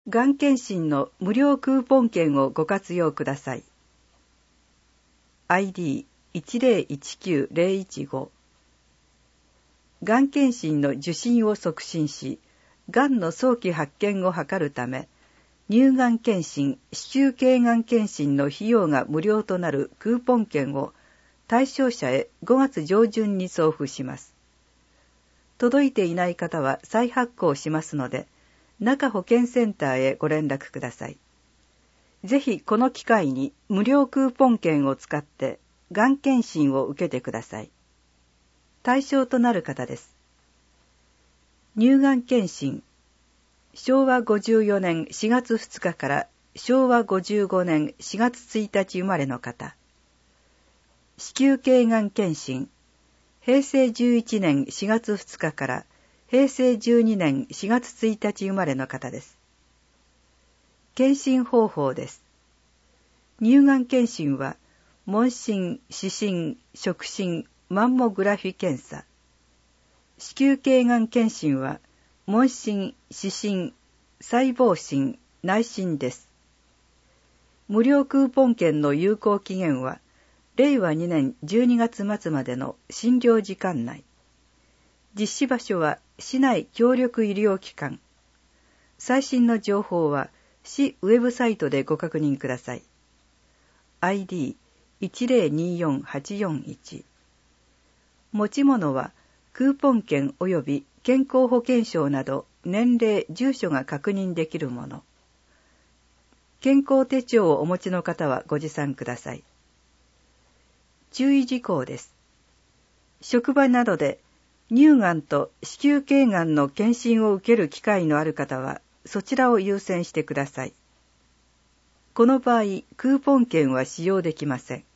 がん検診の無料クーポン券をご活用ください。ID1019-015 がん検診の受診を促進し、がんの早期発見を図るため、乳がん検診、子宮頸がん検診の費用が無料となるクーポン券を対象者へ5月上旬に送付します。届いていない方は再発行しますので、中保健センターへご連絡ください。ぜひこの機会に無料クーポン券を使ってがん検診を受けてください。対象となる方です。乳がん検診、昭和54年4月2日から昭和55年4月1日生まれの方。子宮頸がん検診、平成11年4月2日から平成12年4月1日生まれの方です。検診方法です。乳がん検診は、問診、視診、触診、マンモグラフィ検査。子宮頸がん検診は、問診、視診、細胞診、内診です。無料クーポン券の有効期限は、令和2年12月末までの診療時間内。実施場所は市内協力医療機関。最新の情報は市ウェブサイトでご確認ください。ID1024-841。持ち物はクーポン券及び健康保険証など年齢、住所が確認できるもの。健康手帳をお持ちの方はご持参ください。注意事項です。職場などで乳がんと子宮頸がんの検診を受ける機会のある方は、そちらを優先してください。この場合、クーポン券は使用できません。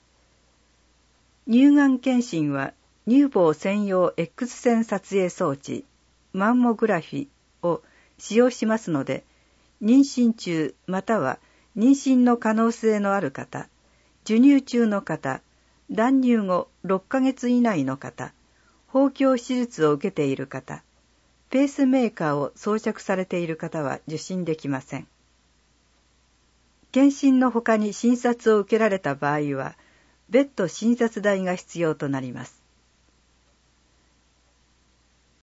乳がん検診は、乳房専用 X 線撮影装置、マンモグラフィを使用しますので、妊娠中または妊娠の可能性のある方、授乳中の方、断乳後6ヶ月以内の方、包協手術を受けている方、ペースメーカーを装着されている方は受診できません。検診の他に診察を受けられた場合は、別途診察代が必要となります。